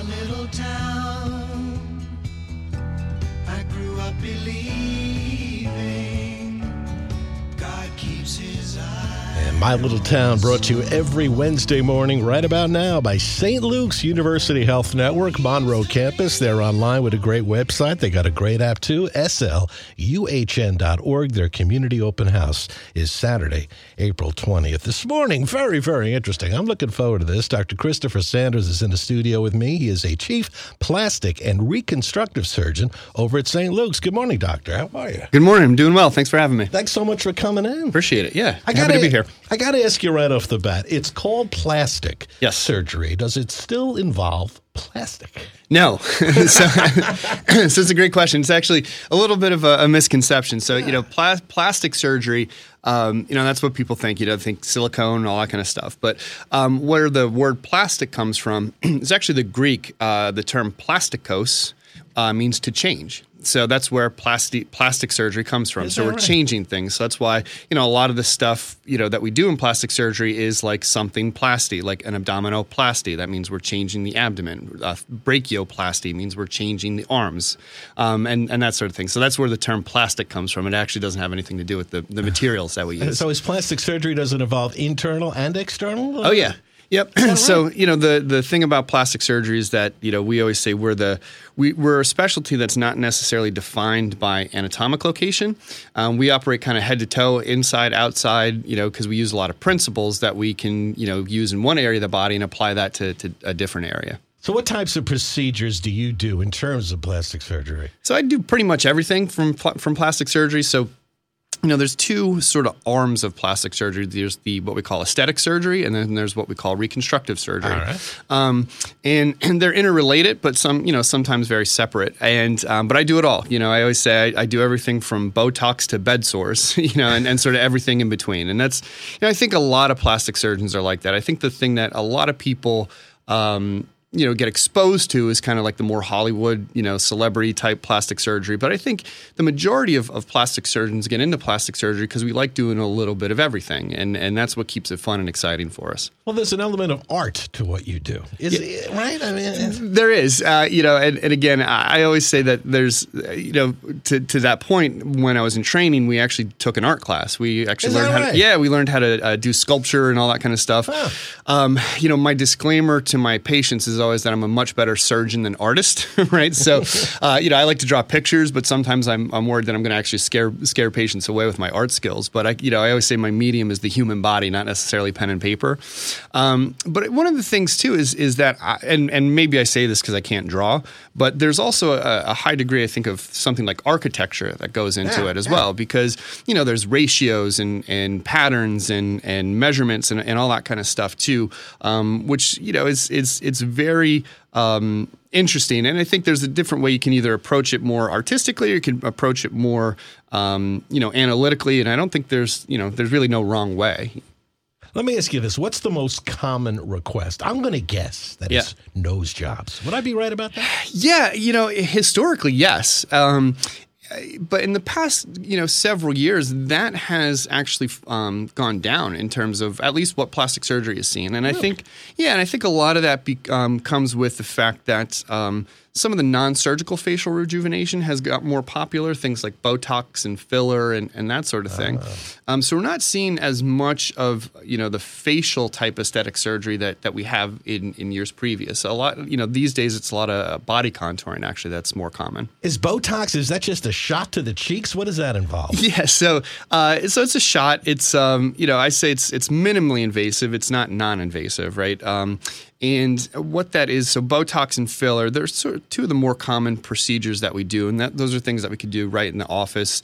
little town, I grew up believing God keeps his eye. And My Little Town brought to you every Wednesday morning right about now by St. Luke's University Health Network, Monroe campus. They're online with a great website. They got a great app too, sluhn.org. Their community open house is Saturday, April 20th. This morning, very, very interesting. I'm looking forward to this. Dr. Christopher Sanders is in the studio with me. He is a chief plastic and reconstructive surgeon over at St. Luke's. Good morning, doctor. How are you? Good morning. I'm doing well. Thanks for having me. Thanks so much for coming in. Appreciate it. Yeah. Happy to be here. I got to ask you right off the bat. It's called plastic surgery. Does it still involve plastic? No. So it's a great question. It's actually a little bit of a misconception. So, plastic surgery, that's what people think. Think silicone, all that kind of stuff. But where the word plastic comes from is actually the Greek. The term plastikos means to change. So that's where plastic surgery comes from. So we're changing things. So that's why, a lot of the stuff, that we do in plastic surgery is like something plasty, like an abdominoplasty. That means we're changing the abdomen. Brachioplasty means we're changing the arms, and that sort of thing. So that's where the term plastic comes from. It actually doesn't have anything to do with the materials that we use. So is plastic surgery, does it involve internal and external? Oh, yeah. Yep. Right? So, the thing about plastic surgery is that, we always say we're a specialty that's not necessarily defined by anatomic location. We operate kind of head to toe, inside, outside, because we use a lot of principles that we can, use in one area of the body and apply that to a different area. So what types of procedures do you do in terms of plastic surgery? So I do pretty much everything from plastic surgery. So there's two sort of arms of plastic surgery. There's what we call aesthetic surgery, and then there's what we call reconstructive surgery. All right. And they're interrelated, but sometimes very separate. And but I do it all. I always say I do everything from Botox to bed sores. And sort of everything in between. And that's I think a lot of plastic surgeons are like that. I think the thing that a lot of people get exposed to is kind of like the more Hollywood, celebrity type plastic surgery. But I think the majority of plastic surgeons get into plastic surgery because we like doing a little bit of everything. And that's what keeps it fun and exciting for us. Well, there's an element of art to what you do. Is it, right? I mean, there is, and again, I always say that there's, to that point, when I was in training, we actually took an art class. We actually we learned how to do sculpture and all that kind of stuff. Oh. My disclaimer to my patients is always that I'm a much better surgeon than artist, right? So, I like to draw pictures, but sometimes I'm worried that I'm going to actually scare patients away with my art skills. But I always say my medium is the human body, not necessarily pen and paper. But one of the things too is that, and maybe I say this because I can't draw, but there's also a high degree, I think, of something like architecture that goes into it as well, because there's ratios and patterns and measurements and all that kind of stuff too, which it's very interesting. And I think there's a different way you can either approach it more artistically or you can approach it more, analytically. And I don't think there's really no wrong way. Let me ask you this. What's the most common request? I'm going to guess that it's nose jobs. Would I be right about that? Yeah. Historically, yes. But in the past, several years, that has actually gone down in terms of at least what plastic surgery is seeing. And I think, and I think a lot of that comes with the fact that some of the non-surgical facial rejuvenation has got more popular, things like Botox and filler and that sort of thing. So we're not seeing as much of, the facial type aesthetic surgery that we have in years previous. A lot, these days it's a lot of body contouring, actually, that's more common. Is Botox, is that just a shot to the cheeks? What does that involve? Yeah, so it's a shot. It's, I say it's minimally invasive. It's not non-invasive, right? And what that is, so Botox and filler, they're sort of two of the more common procedures that we do, and those are things that we could do right in the office.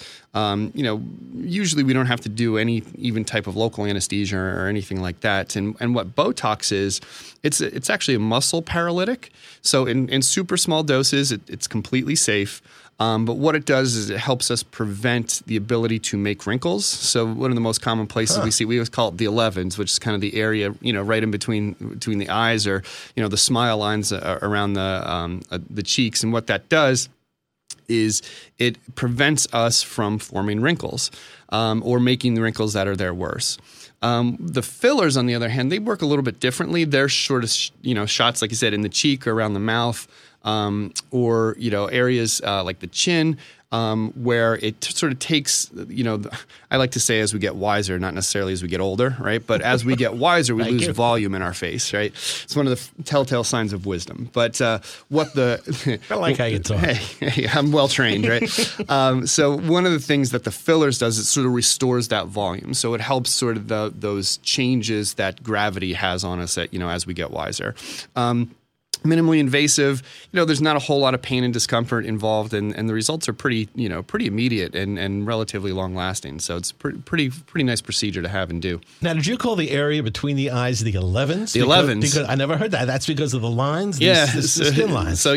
Usually we don't have to do any even type of local anesthesia or anything like that. And what Botox is, it's actually a muscle paralytic. So in super small doses, it's completely safe. But what it does is it helps us prevent the ability to make wrinkles. So one of the most common places we see, we always call it the 11s, which is kind of the area, right in between the eyes or, the smile lines around the cheeks. And what that does is it prevents us from forming wrinkles or making the wrinkles that are there worse. The fillers, on the other hand, they work a little bit differently. They're sort of, shots, like you said, in the cheek or around the mouth, or, areas like the chin, where it sort of takes, I like to say as we get wiser, not necessarily as we get older, right? But as we get wiser, we lose volume in our face, right? It's one of the telltale signs of wisdom. But I like how you talk. Hey, I'm well trained, right? So one of the things that the fillers does, it sort of restores that volume. So it helps sort of those changes that gravity has on us as we get wiser. Minimally invasive, there's not a whole lot of pain and discomfort involved, and the results are pretty immediate and relatively long lasting. So it's pretty nice procedure to have and do. Now, did you call the area between the eyes the 11s? The 11s. Because I never heard that. That's because of the lines? Yeah. The skin lines. So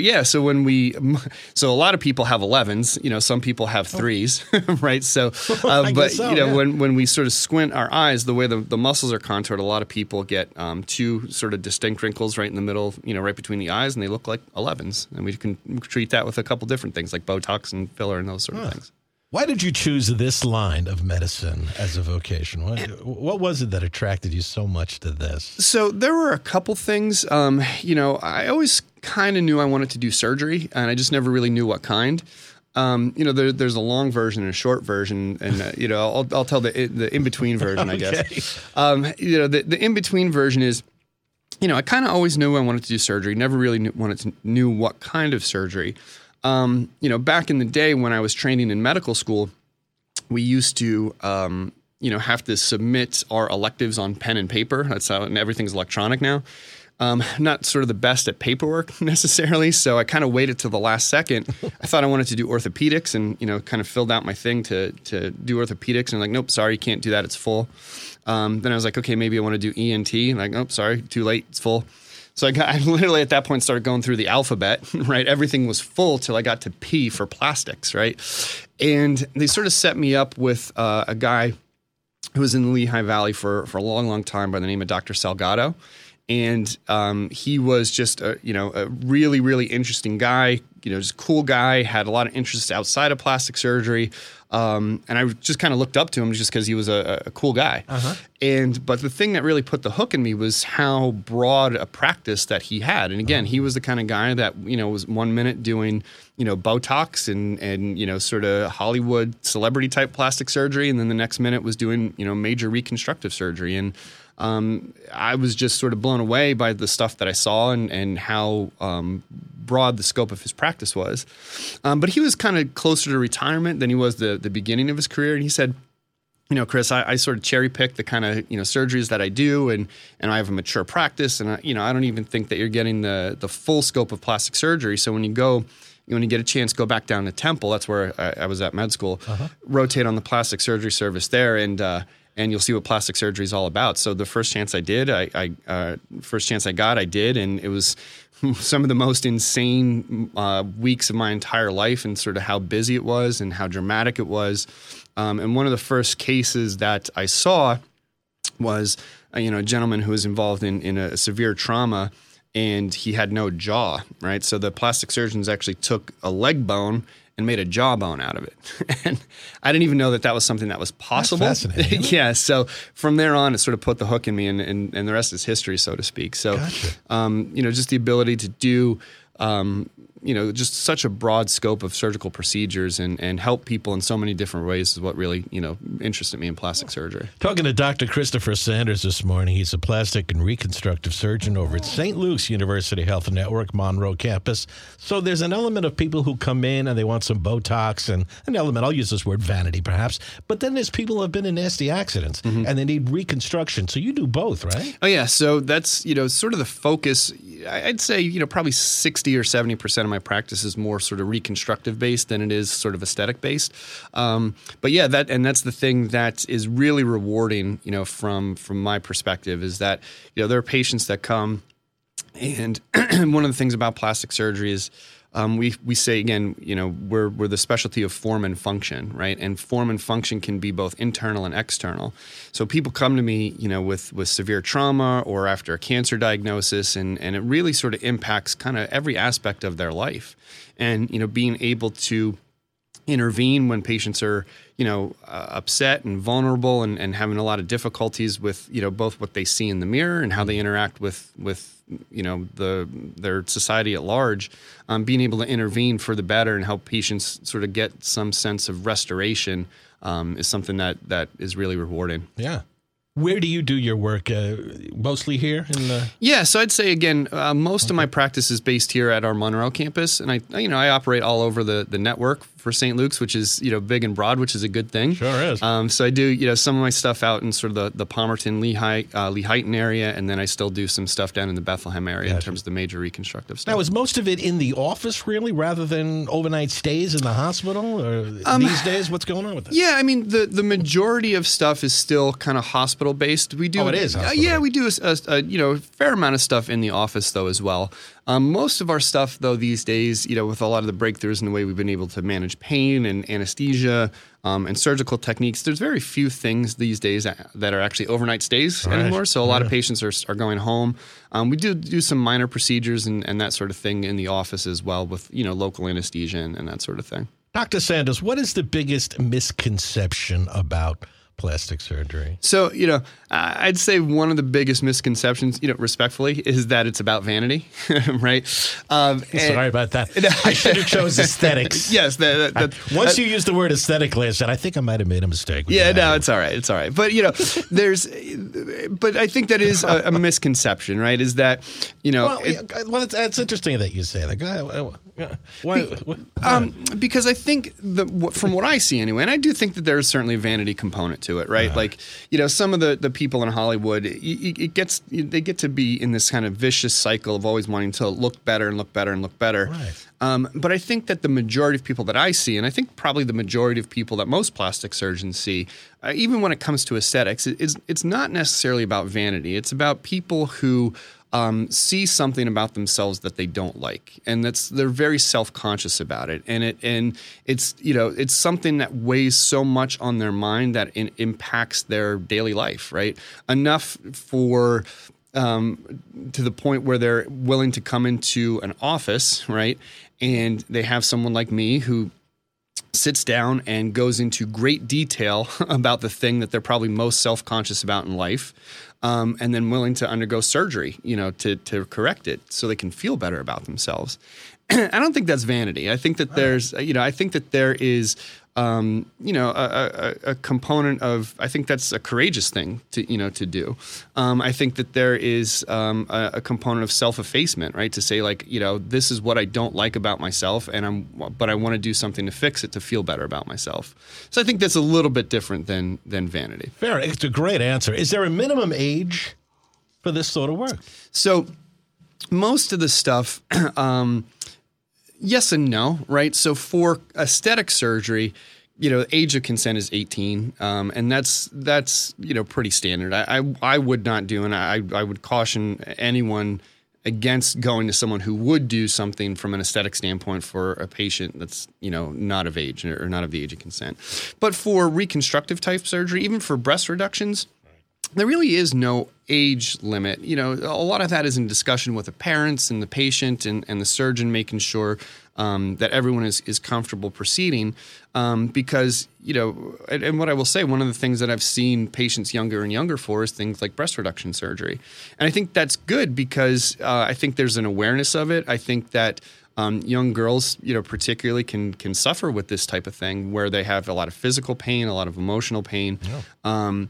a lot of people have 11s, some people have 3s, right? So, when we sort of squint our eyes, the way the muscles are contoured, a lot of people get 2 sort of distinct wrinkles right in the middle, right between the eyes, and they look like 11s. And we can treat that with a couple different things like Botox and filler and those sort of things. Why did you choose this line of medicine as a vocation? What was it that attracted you so much to this? So there were a couple things. I always kind of knew I wanted to do surgery, and I just never really knew what kind. There's a long version and a short version, and I'll tell the in between version, I guess. The in between version is, I kind of always knew I wanted to do surgery. Never really knew what kind of surgery. Back in the day when I was training in medical school, we used to, have to submit our electives on pen and paper. That's how, and everything's electronic now. Not sort of the best at paperwork necessarily, so I kind of waited till the last second. I thought I wanted to do orthopedics and, kind of filled out my thing to do orthopedics, and I'm like, nope, sorry, you can't do that, it's full. Then I was like, okay, maybe I want to do ENT, and like, nope, sorry, too late, it's full. So I literally at that point started going through the alphabet, right? Everything was full till I got to P for plastics, right? And they sort of set me up with a guy who was in the Lehigh Valley for a long, long time by the name of Dr. Salgado. And he was just a really, really interesting guy, just a cool guy, had a lot of interests outside of plastic surgery. And I just kind of looked up to him just because he was a cool guy. Uh-huh. But the thing that really put the hook in me was how broad a practice that he had. And again, he was the kind of guy that, was 1 minute doing, Botox and sort of Hollywood celebrity type plastic surgery. And then the next minute was doing, major reconstructive surgery. And I was just sort of blown away by the stuff that I saw and how broad the scope of his practice was. But he was kind of closer to retirement than he was the beginning of his career. And he said, Chris, I sort of cherry pick the kind of, surgeries that I do, and I have a mature practice, and I don't even think that you're getting the full scope of plastic surgery. So when you get a chance, go back down to Temple. That's where I was at med school. Uh-huh. Rotate on the plastic surgery service there, and you'll see what plastic surgery is all about. So the first chance I did, I did, and it was some of the most insane weeks of my entire life, and sort of how busy it was and how dramatic it was. And one of the first cases that I saw was a gentleman who was involved in a severe trauma, and he had no jaw, right? So the plastic surgeons actually took a leg bone and made a jawbone out of it. And I didn't even know that was something that was possible. That's fascinating. Yeah. So from there on, it sort of put the hook in me, and the rest is history, so to speak. So, gotcha. Just the ability to do, just such a broad scope of surgical procedures and help people in so many different ways is what really, interested me in plastic surgery. Talking to Dr. Christopher Sanders this morning. He's a plastic and reconstructive surgeon over at St. Luke's University Health Network, Monroe campus. So there's an element of people who come in and they want some Botox, and an element, I'll use this word, vanity perhaps, but then there's people who have been in nasty accidents and they need reconstruction. So you do both, right? Oh, yeah. So that's, sort of the focus. I'd say, probably 60 or 70% of my practice is more sort of reconstructive based than it is sort of aesthetic based. But yeah, that's the thing that is really rewarding, from my perspective, is that, there are patients that come, and one of the things about plastic surgery is we say, again, we're the specialty of form and function, right? And form and function can be both internal and external. So people come to me, with severe trauma or after a cancer diagnosis, and it really sort of impacts kind of every aspect of their life. And, being able to intervene when patients are, upset and vulnerable and having a lot of difficulties with, both what they see in the mirror and how they interact with their society at large, being able to intervene for the better and help patients sort of get some sense of restoration is something that is really rewarding. Yeah. Where do you do your work? Mostly here in the... Yeah, so I'd say again, most of my practice is based here at our Monroe campus, and I operate all over the network for St. Luke's, which is big and broad, which is a good thing. Sure is. So I do some of my stuff out in sort of the Palmerton, Lehighton area, and then I still do some stuff down in the Bethlehem area in terms of the major reconstructive stuff. Now, is most of it in the office really, rather than overnight stays in the hospital? Or these days, what's going on with that? Yeah, I mean the majority of stuff is still kind of hospital based. We do. Oh, it is hospital yeah, we do a fair amount of stuff in the office though as well. Most of our stuff though these days, with a lot of the breakthroughs in the way we've been able to manage pain and anesthesia and surgical techniques, there's very few things these days that are actually overnight stays anymore. So a lot of patients are going home. We do some minor procedures and that sort of thing in the office as well with local anesthesia and that sort of thing. Dr. Sanders, what is the biggest misconception about plastic surgery? So, I'd say one of the biggest misconceptions, respectfully, is that it's about vanity, right? Sorry about that. I should have chose aesthetics. Yes. Once you used the word aesthetically, I said, I think I might have made a mistake. Yeah, no, it's all right. It's all right. But, but I think that is a misconception, right? Is that, it's interesting that you say that. Why? Because I think from what I see anyway, and I do think that there's certainly a vanity component to it, right? Like, some of the people in Hollywood, they get to be in this kind of vicious cycle of always wanting to look better and look better and look better. Right. But I think that the majority of people that I see, and I think probably the majority of people that most plastic surgeons see, even when it comes to aesthetics, it's not necessarily about vanity. It's about people who see something about themselves that they don't like, and they're very self-conscious about it, and it's something that weighs so much on their mind that it impacts their daily life, right? Enough for to the point where they're willing to come into an office, right, and they have someone like me who sits down and goes into great detail about the thing that they're probably most self-conscious about in life, and then willing to undergo surgery, to correct it so they can feel better about themselves. I don't think that's vanity. I think that there is, a component of, I think that's a courageous thing to do. I think that there is a component of self-effacement, right? To say like, this is what I don't like about myself, but I want to do something to fix it to feel better about myself. So I think that's a little bit different than vanity. Fair. It's a great answer. Is there a minimum age for this sort of work? So most of the stuff, yes and no, right? So for aesthetic surgery, age of consent is 18, and that's pretty standard. I would not do, and I would caution anyone against going to someone who would do something from an aesthetic standpoint for a patient that's not of age or not of the age of consent. But for reconstructive type surgery, even for breast reductions, there really is no age limit. A lot of that is in discussion with the parents and the patient and the surgeon, making sure that everyone is comfortable proceeding. Because, and what I will say, one of the things that I've seen patients younger and younger for is things like breast reduction surgery. And I think that's good because I think there's an awareness of it. I think that young girls, particularly can suffer with this type of thing where they have a lot of physical pain, a lot of emotional pain. Yeah.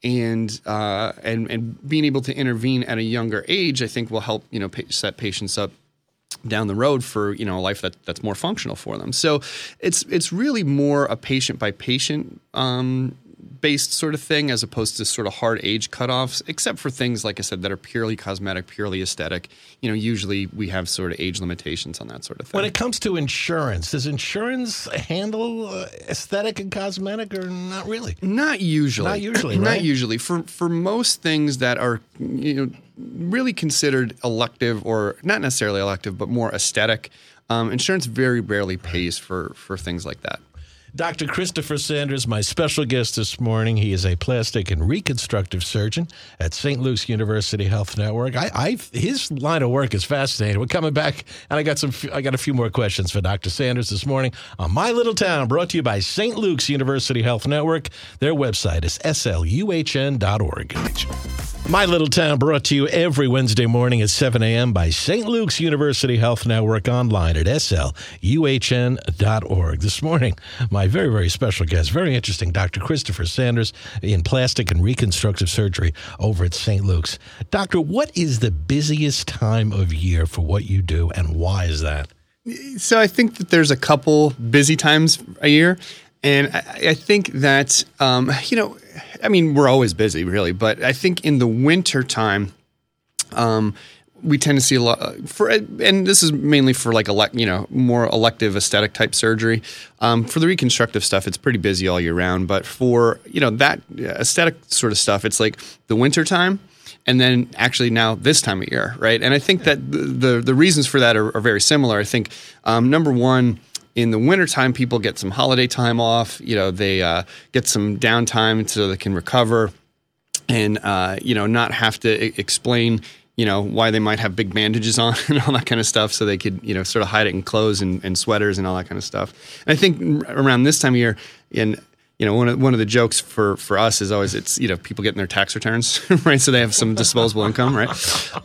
And being able to intervene at a younger age, I think will help, set patients up down the road for, a life that's more functional for them. So it's really more a patient by patient based sort of thing as opposed to sort of hard age cutoffs, except for things, like I said, that are purely cosmetic, purely aesthetic. Usually we have sort of age limitations on that sort of thing. When it comes to insurance, does insurance handle aesthetic and cosmetic or not really? Not usually. Not usually, right? Not usually. For most things that are, really considered elective, or not necessarily elective, but more aesthetic, insurance very rarely pays for things like that. Dr. Christopher Sanders, my special guest this morning. He is a plastic and reconstructive surgeon at St. Luke's University Health Network. His line of work is fascinating. We're coming back, and I got a few more questions for Dr. Sanders this morning on My Little Town, brought to you by St. Luke's University Health Network. Their website is sluhn.org. My Little Town, brought to you every Wednesday morning at 7 a.m. by St. Luke's University Health Network, online at sluhn.org. This morning, my very, very special guest, very interesting, Dr. Christopher Sanders in plastic and reconstructive surgery over at St. Luke's. Doctor, what is the busiest time of year for what you do, and why is that? So I think that there's a couple busy times a year. And I think that, we're always busy, really. But I think in the winter time, we tend to see a lot and this is mainly for like more elective aesthetic type surgery. For the reconstructive stuff, it's pretty busy all year round. But for that aesthetic sort of stuff, it's like the winter time. And then actually now this time of year, right? And I think that the reasons for that are very similar. I think number one, in the wintertime, people get some holiday time off. They get some downtime so they can recover and, not have to explain, why they might have big bandages on and all that kind of stuff. So they could, sort of hide it in clothes and sweaters and all that kind of stuff. And I think around this time of year, one of the jokes for us is always it's people getting their tax returns, right? So they have some disposable income, right?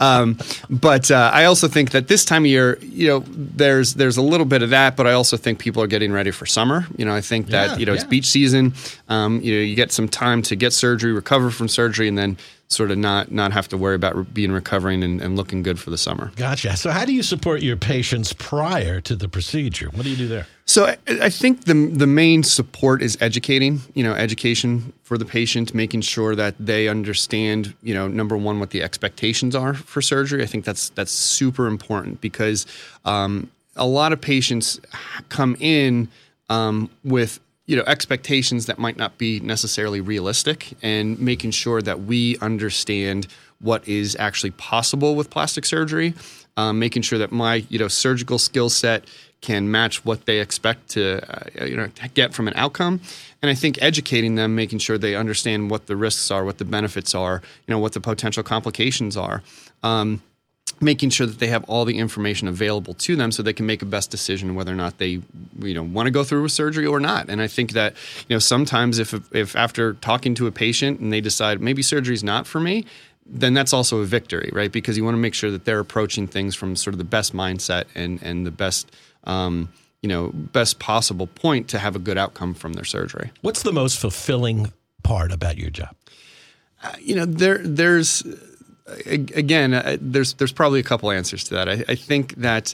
But I also think that this time of year, there's a little bit of that, but I also think people are getting ready for summer. I think that it's beach season. You get some time to get surgery, recover from surgery, and then sort of not have to worry about recovering and looking good for the summer. Gotcha. So how do you support your patients prior to the procedure? What do you do there? So I think the main support is education for the patient, making sure that they understand, number one, what the expectations are for surgery. I think that's super important because a lot of patients come in with expectations that might not be necessarily realistic, and making sure that we understand what is actually possible with plastic surgery, making sure that my surgical skill set can match what they expect to get from an outcome. And I think educating them, making sure they understand what the risks are, what the benefits are, what the potential complications are. Making sure that they have all the information available to them so they can make a best decision whether or not they want to go through with surgery or not. And I think that sometimes if after talking to a patient and they decide maybe surgery is not for me, then that's also a victory, right? Because you want to make sure that they're approaching things from sort of the best mindset and the best best possible point to have a good outcome from their surgery. What's the most fulfilling part about your job? There's probably a couple answers to that. I think that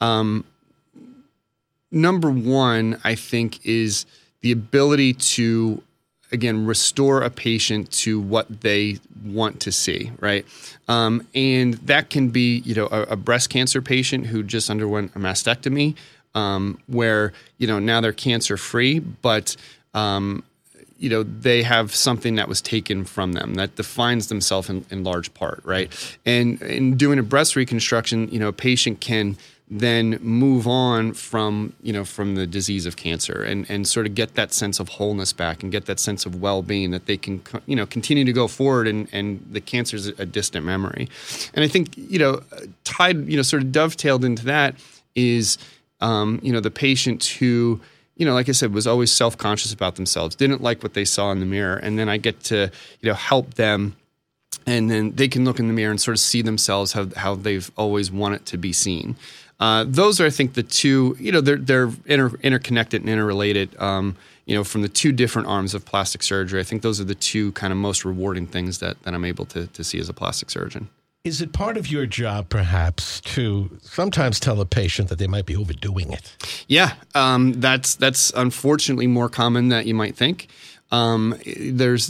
number one, I think, is the ability to, again, restore a patient to what they want to see, right? And that can be, a breast cancer patient who just underwent a mastectomy, where, now they're cancer-free, but they have something that was taken from them that defines themselves in large part, right? And in doing a breast reconstruction, a patient can then move on from the disease of cancer and sort of get that sense of wholeness back and get that sense of well-being that they can, continue to go forward and the cancer is a distant memory. And I think, tied, sort of dovetailed into that is, the patient who, like I said, was always self-conscious about themselves, didn't like what they saw in the mirror. And then I get to, help them. And then they can look in the mirror and sort of see themselves how they've always wanted to be seen. Those are, I think, the two, they're interconnected and interrelated, from the two different arms of plastic surgery. I think those are the two kind of most rewarding things that I'm able to see as a plastic surgeon. Is it part of your job, perhaps, to sometimes tell a patient that they might be overdoing it? Yeah, that's unfortunately more common than you might think. There's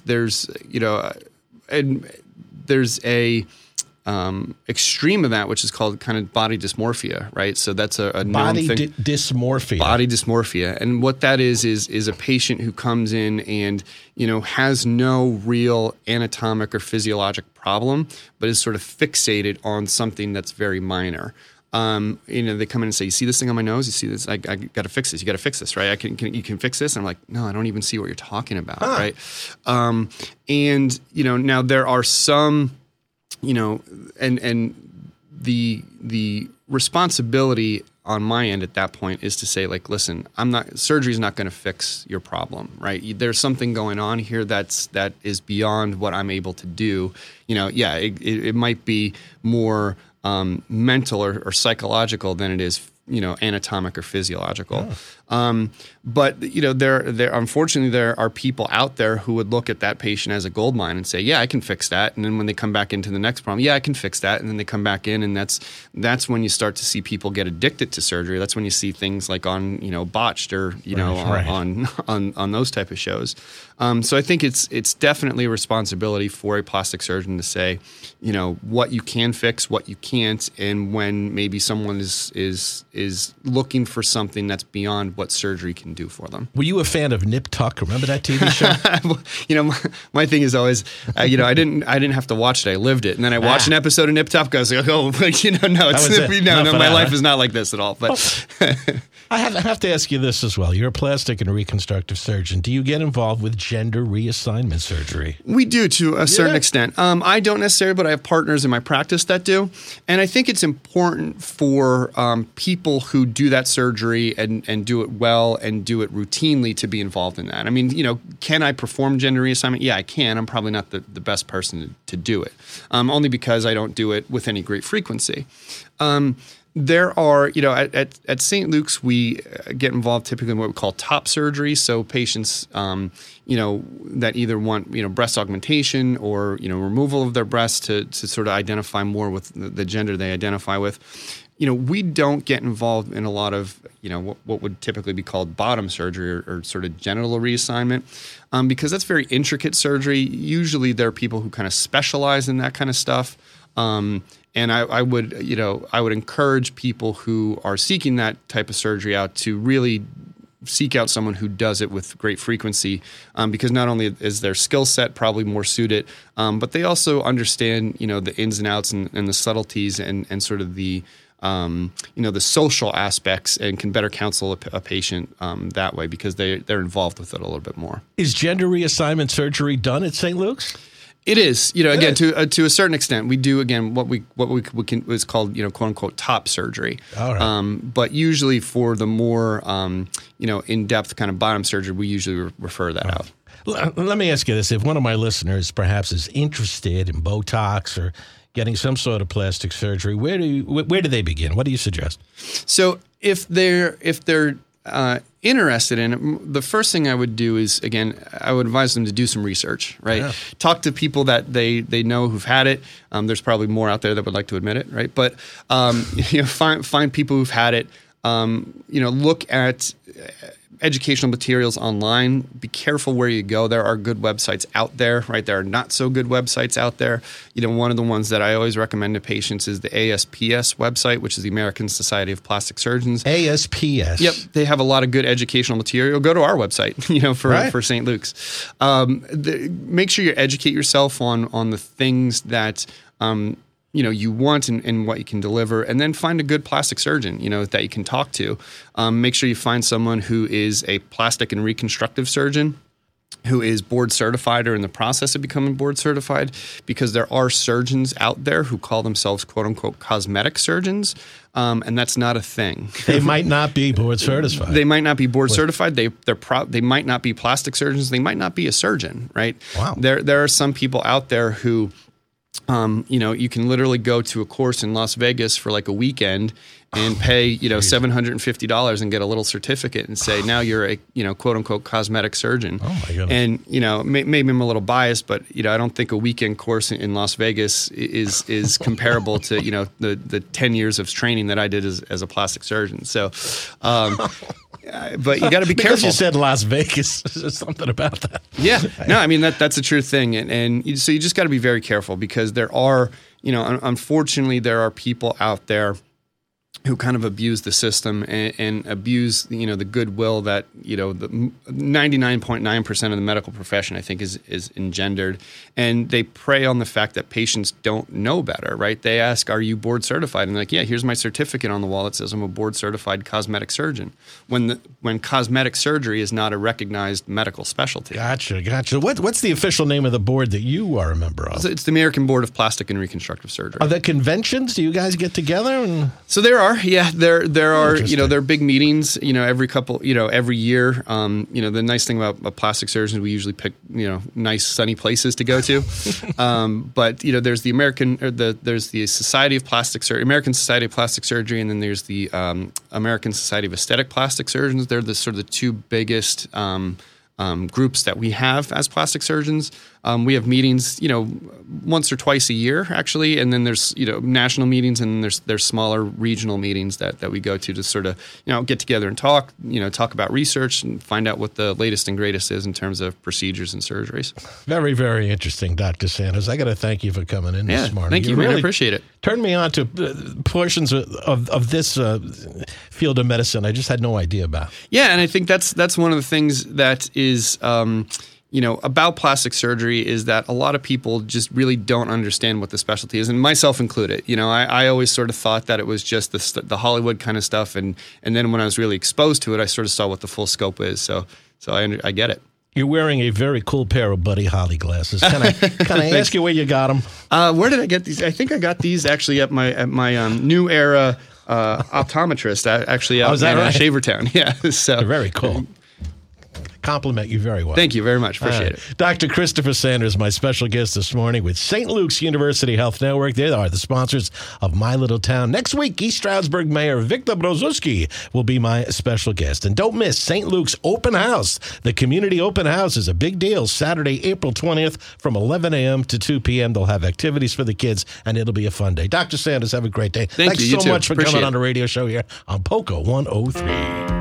a extreme of that, which is called kind of body dysmorphia, right? So that's a known thing. Dysmorphia. Body dysmorphia. And what that is a patient who comes in and, has no real anatomic or physiologic problem, but is sort of fixated on something that's very minor. They come in and say, you see this thing on my nose? You see this? I got to fix this. You got to fix this, right? You can fix this? And I'm like, no, I don't even see what you're talking about, right? Now there are some, and the responsibility on my end at that point is to say, like, listen, surgery is not going to fix your problem, right? There's something going on here that is beyond what I'm able to do. It might be more mental or psychological than it is, anatomic or physiological. But there unfortunately there are people out there who would look at that patient as a gold mine and say, yeah, I can fix that. And then when they come back into the next problem, yeah, I can fix that. And then they come back in, and that's when you start to see people get addicted to surgery. That's when you see things like on Botched or on those type of shows. So I think it's definitely a responsibility for a plastic surgeon to say, what you can fix, what you can't, and when maybe someone is looking for something that's beyond what surgery can do for them. Were you a fan of Nip Tuck? Remember that TV show? My thing is always, I didn't have to watch it. I lived it, and then I watched an episode of Nip Tuck. I was like, my life is not like this at all. But I have to ask you this as well. You're a plastic and reconstructive surgeon. Do you get involved with gender reassignment surgery? We do to a certain extent. I don't necessarily, but I have partners in my practice that do. And I think it's important for people who do that surgery and do it well and do it routinely to be involved in that. I mean, can I perform gender reassignment? Yeah, I can. I'm probably not the best person to do it, only because I don't do it with any great frequency. There are, at St. Luke's, we get involved typically in what we call top surgery. So patients, that either want, breast augmentation or, removal of their breasts to sort of identify more with the gender they identify with. We don't get involved in a lot of, what would typically be called bottom surgery or sort of genital reassignment, because that's very intricate surgery. Usually there are people who kind of specialize in that kind of stuff. And I would encourage people who are seeking that type of surgery out to really seek out someone who does it with great frequency, because not only is their skill set probably more suited, but they also understand, the ins and outs and the subtleties and sort of the social aspects, and can better counsel a patient that way because they're involved with it a little bit more. Is gender reassignment surgery done at St. Luke's? It is, again, to a certain extent, we do again what we can is called, quote unquote, top surgery. All right. But usually for the more, in depth kind of bottom surgery, we usually refer that out. Let me ask you this: if one of my listeners perhaps is interested in Botox or getting some sort of plastic surgery, where do they begin? What do you suggest? So if they're interested in it, the first thing I would do is, again, I would advise them to do some research, right? Yeah. Talk to people that they know who've had it. There's probably more out there that would like to admit it, right? But find people who've had it. Look at educational materials online. Be careful where you go. There are good websites out there, right? There are not so good websites out there. One of the ones that I always recommend to patients is the ASPS website, which is the American Society of Plastic Surgeons. ASPS. Yep. They have a lot of good educational material. Go to our website, for St. Luke's. Make sure you educate yourself on the things that you want and what you can deliver, and then find a good plastic surgeon, that you can talk to. Make sure you find someone who is a plastic and reconstructive surgeon, who is board certified or in the process of becoming board certified, because there are surgeons out there who call themselves, quote unquote, cosmetic surgeons. And that's not a thing. They might not be board certified. They might not be board certified. They might not be plastic surgeons. They might not be a surgeon, right? Wow. There are some people out there who, you can literally go to a course in Las Vegas for like a weekend and pay, $750 and get a little certificate and say, now you're a, quote unquote, cosmetic surgeon. Oh my goodness. And, maybe I'm a little biased, but, I don't think a weekend course in Las Vegas is comparable to, the 10 years of training that I did as a plastic surgeon. So, but you got to be careful. Because you said Las Vegas, there's something about that. Yeah. No, I mean, that's a true thing. And so you just got to be very careful, because there are, unfortunately, there are people out there who kind of abuse the system and abuse, the goodwill that, the 99.9% of the medical profession, I think, is engendered. And they prey on the fact that patients don't know better, right? They ask, are you board certified? And they're like, yeah, here's my certificate on the wall that says I'm a board certified cosmetic surgeon. When cosmetic surgery is not a recognized medical specialty. Gotcha. What's the official name of the board that you are a member of? It's the American Board of Plastic and Reconstructive Surgery. Are there conventions? Do you guys get together? So there are, there are, there are big meetings, every year. The nice thing about plastic surgeons, we usually pick, nice sunny places to go to. But there's the there's the Society of Plastic Surgery, American Society of Plastic Surgery, and then there's the American Society of Aesthetic Plastic Surgeons. They're the sort of the two biggest groups that we have as plastic surgeons. We have meetings, once or twice a year, actually, and then there's, national meetings, and there's smaller regional meetings that we go to sort of, get together and talk about research and find out what the latest and greatest is in terms of procedures and surgeries. Very, very interesting, Dr. Sanders. I got to thank you for coming in this morning. Thank you, man. I appreciate it. Turned me on to portions of this field of medicine I just had no idea about. Yeah, and I think that's one of the things that is about plastic surgery is that a lot of people just really don't understand what the specialty is, and myself included. I always sort of thought that it was just the Hollywood kind of stuff, and then when I was really exposed to it, I sort of saw what the full scope is. So I get it. You're wearing a very cool pair of Buddy Holly glasses. Can I ask you where you got them? Where did I get these? I think I got these actually at my New Era optometrist, actually out in Shavertown. Yeah, so they're very cool. Compliment you very well. Thank you very much. Appreciate it. Dr. Christopher Sanders, my special guest this morning with St. Luke's University Health Network. They are the sponsors of My Little Town. Next week, East Stroudsburg Mayor Victor Brozuski will be my special guest. And don't miss St. Luke's Open House. The community open house is a big deal. Saturday, April 20th from 11 a.m. to 2 p.m. They'll have activities for the kids, and it'll be a fun day. Dr. Sanders, have a great day. Thanks so much for coming on the radio show here on POCO 103.